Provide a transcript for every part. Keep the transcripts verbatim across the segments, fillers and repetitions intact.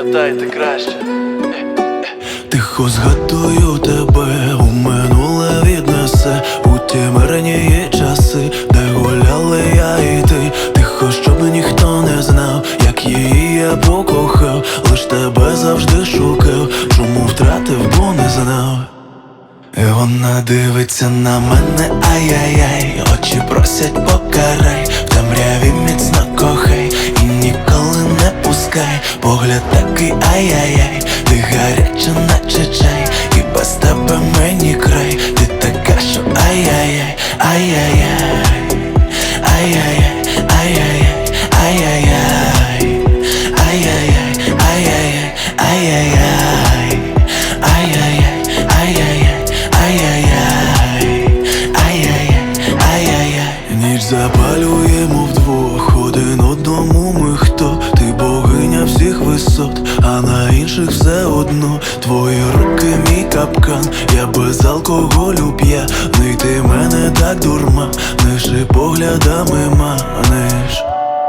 пам'ятайте краще. Тихо згадую тебе, у минуле віднесе, у ті мирні часи, де гуляли я і ти. Тихо, щоб ніхто не знав, як її я покохав. Лиш тебе завжди шукав, чому втратив, бо не знав. І вона дивиться на мене, ай-яй-яй, очі просять покарай, в темряві міцно кохай і ніколи не пускай. Погляд такий, ай-яй-яй, ти гаряча, наче чай, і без тебе мені край. Ти така, що ай-яй-яй, ай-яй-яй, ай-яй-яй, ай-яй-яй, ай-яй-яй, ай-яй-яй, ай-яй-яй, ай-яй-яй, ай-яй-яй, ай-яй-яй, ай-яй-яй, ай-яй-яй, ай-яй-яй. Ніч запалюємо вдвох, один одному ми хто. Ти богиня всіх висот, а на інших все одно. Твої руки мій капкан, я без алкоголю п'яний. Ти мене так дурманиш і поглядами маниш.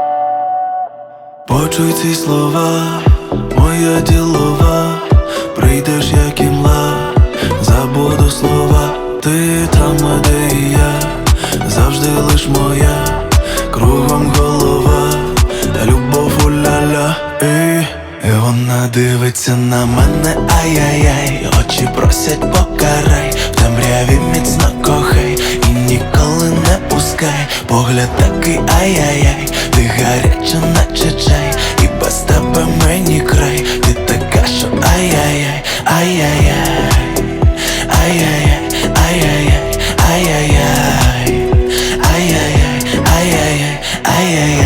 Почуй ці слова, моя ділова, прийдеш як імла, забуду слова. Ти там, де і я, завжди лиш моя, кругом голова, любов уля-ля. І, і вона дивиться на мене, ай-яй-яй, очі просять покарай, в темряві міцно кохай і ніколи не пускай. Погляд такий, ай-яй-яй, ти гаряча, наче чай, і без тебе мені край. Ти така, що ай-яй-яй, ай-яй-яй, ай-яй-яй, ай-яй-яй, ай-яй-яй, ай-яй-яй, ай-яй-яй, ай-яй-яй.